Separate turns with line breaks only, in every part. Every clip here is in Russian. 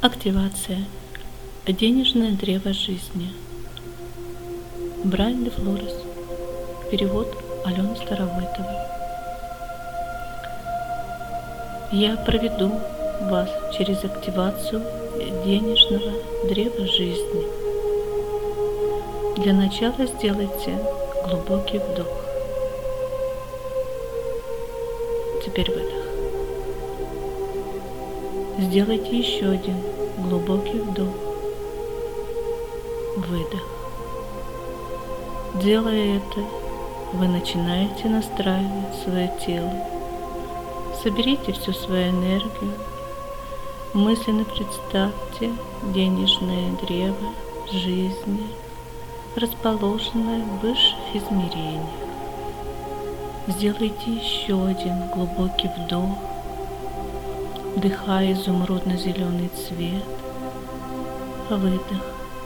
Активация. Денежное древо жизни. Брайль де Флорес. Перевод Алены Старовойтовой. Я проведу вас через активацию денежного древа жизни. Для начала сделайте глубокий вдох. Теперь выдох. Сделайте еще один глубокий вдох. Выдох. Делая это, вы начинаете настраивать свое тело. Соберите всю свою энергию. Мысленно представьте денежное древо жизни, расположенное в высших измерениях. Сделайте еще один глубокий вдох, вдыхая изумрудно-зеленый цвет. Выдох.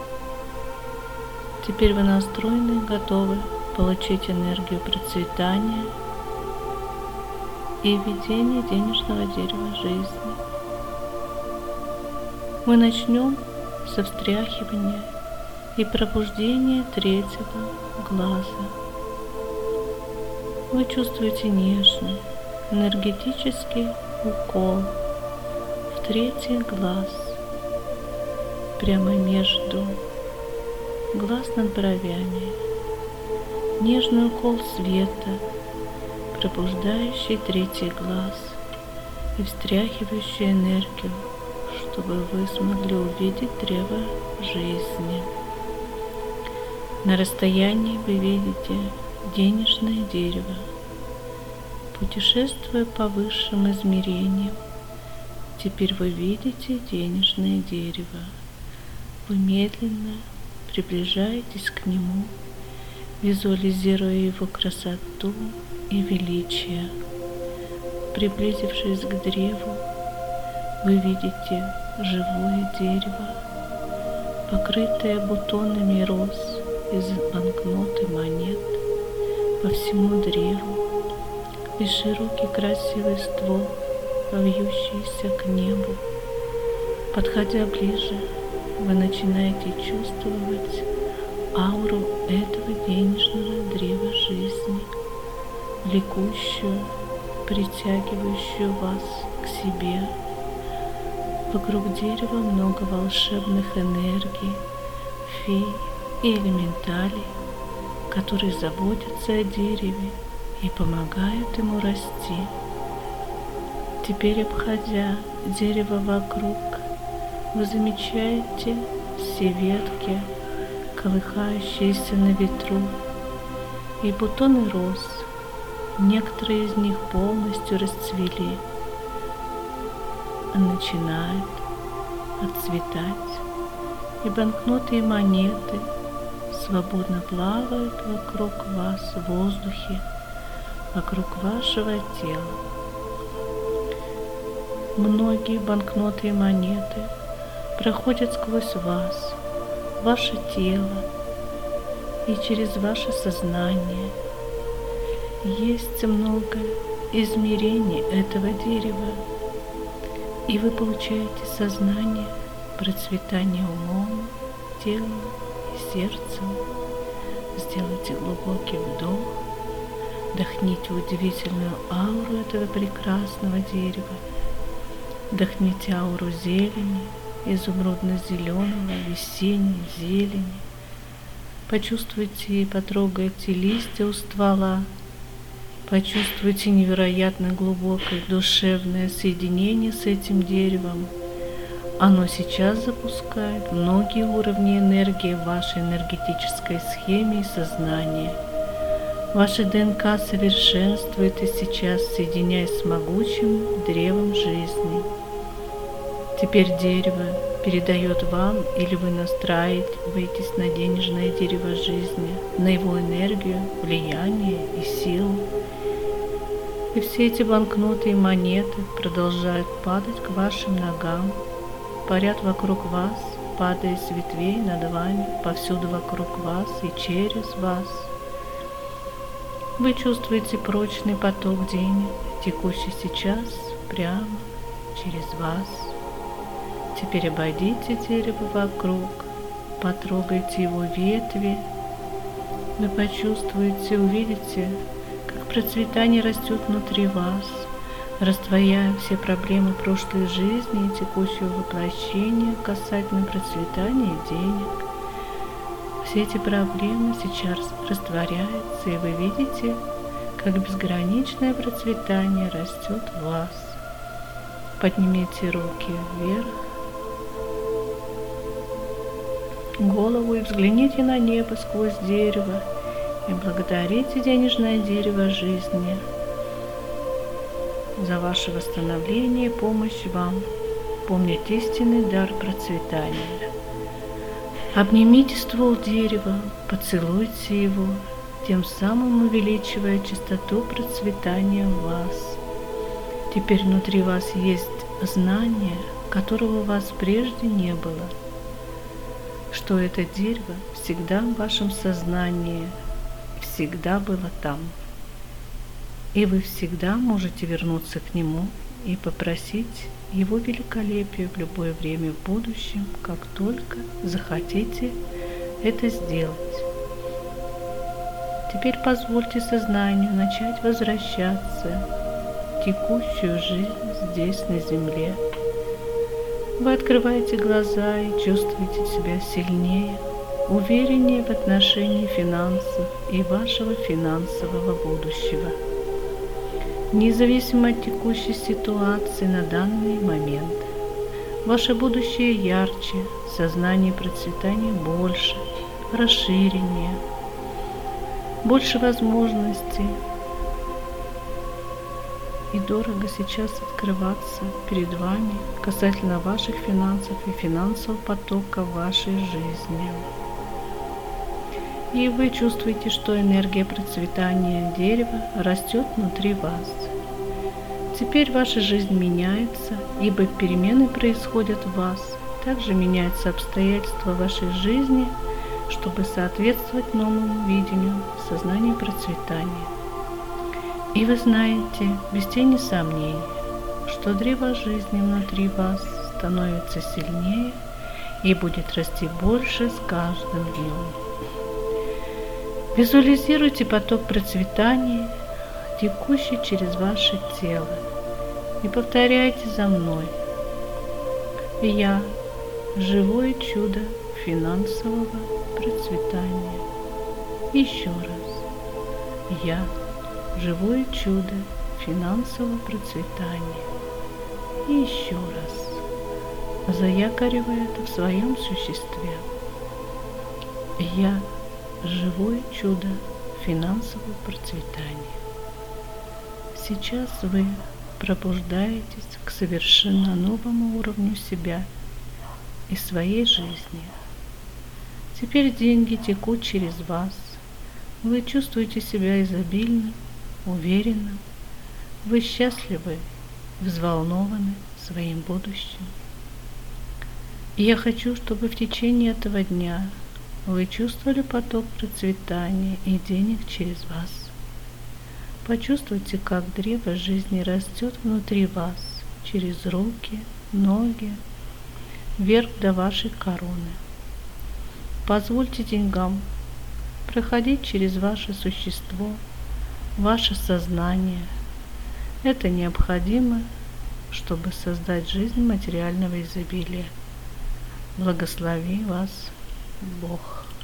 Теперь вы настроены и готовы получить энергию процветания и ведения денежного дерева жизни. Мы начнем со встряхивания и пробуждения третьего глаза. Вы чувствуете нежный, энергетический укол в третий глаз, прямо между глаз над бровями. Нежный укол света, пробуждающий третий глаз и встряхивающий энергию, чтобы вы смогли увидеть древо жизни. На расстоянии вы видите денежное дерево. Путешествуя по высшим измерениям, теперь вы видите денежное дерево. Вы медленно приближаетесь к нему, визуализируя его красоту и величие. Приблизившись к древу, вы видите живое дерево, покрытое бутонами роз из банкнот и монет по всему древу, и широкий красивый ствол, вьющийся к небу. Подходя ближе, вы начинаете чувствовать ауру этого денежного древа жизни, влекущую, притягивающую вас к себе. Вокруг дерева много волшебных энергий, фей и элементалей, которые заботятся о дереве и помогают ему расти. Теперь, обходя дерево вокруг, вы замечаете все ветки, колыхающиеся на ветру, и бутоны роз. Некоторые из них полностью расцвели, начинают отцветать, и банкноты и монеты свободно плавают вокруг вас в воздухе, вокруг вашего тела. Многие банкноты и монеты проходят сквозь вас, ваше тело и через ваше сознание. Есть много измерений этого дерева, и вы получаете сознание, процветание умом, телом и сердцем. Сделайте глубокий вдох, вдохните удивительную ауру этого прекрасного дерева, вдохните ауру зелени, изумрудно-зеленого, весенней зелени. Почувствуйте и потрогайте листья у ствола. Почувствуйте невероятно глубокое душевное соединение с этим деревом. Оно сейчас запускает многие уровни энергии в вашей энергетической схеме и сознании. Ваша ДНК совершенствует и сейчас, соединяясь с могучим древом жизни. Теперь дерево передает вам, или вы настраиваетесь на денежное дерево жизни, на его энергию, влияние и силу. И все эти банкноты и монеты продолжают падать к вашим ногам, парят вокруг вас, падая с ветвей над вами, повсюду вокруг вас и через вас. Вы чувствуете прочный поток денег, текущий сейчас прямо через вас. Теперь обойдите дерево вокруг, потрогайте его ветви. Вы почувствуете, увидите, как процветание растет внутри вас, растворяя все проблемы прошлой жизни и текущего воплощения касательно процветания денег. Все эти проблемы сейчас растворяются, и вы видите, как безграничное процветание растет в вас. Поднимите руки вверх, голову и взгляните на небо сквозь дерево и благодарите денежное дерево жизни за ваше восстановление и помощь вам помнить истинный дар процветания. Обнимите ствол дерева, поцелуйте его, тем самым увеличивая частоту процветания в вас. Теперь внутри вас есть знание, которого у вас прежде не было, что это дерево всегда в вашем сознании, всегда было там. И вы всегда можете вернуться к нему и попросить его великолепия в любое время в будущем, как только захотите это сделать. Теперь позвольте сознанию начать возвращаться в текущую жизнь здесь, на земле. Вы открываете глаза и чувствуете себя сильнее, увереннее в отношении финансов и вашего финансового будущего. Независимо от текущей ситуации на данный момент, ваше будущее ярче, сознание процветания больше, расширеннее, больше возможностей. И дорого сейчас открываться перед вами касательно ваших финансов и финансового потока в вашей жизни. И вы чувствуете, что энергия процветания дерева растет внутри вас. Теперь ваша жизнь меняется, ибо перемены происходят в вас. Также меняются обстоятельства вашей жизни, чтобы соответствовать новому видению сознания процветания. И вы знаете, без тени сомнений, что древо жизни внутри вас становится сильнее и будет расти больше с каждым днем. Визуализируйте поток процветания, текущий через ваше тело, и повторяйте за мной. Я – живое чудо финансового процветания. Еще раз. Я – живое чудо финансового процветания. И еще раз. Заякоривая это в своем существе. Я – живое чудо финансового процветания. Сейчас вы пробуждаетесь к совершенно новому уровню себя и своей жизни. Теперь деньги текут через вас. Вы чувствуете себя изобильным, уверенным. Вы счастливы, взволнованы своим будущим. И я хочу, чтобы в течение этого дня вы чувствовали поток процветания и денег через вас. Почувствуйте, как древо жизни растет внутри вас, через руки, ноги, вверх до вашей короны. Позвольте деньгам проходить через ваше существо, ваше сознание. Это необходимо, чтобы создать жизнь материального изобилия. Благослови вас Бог.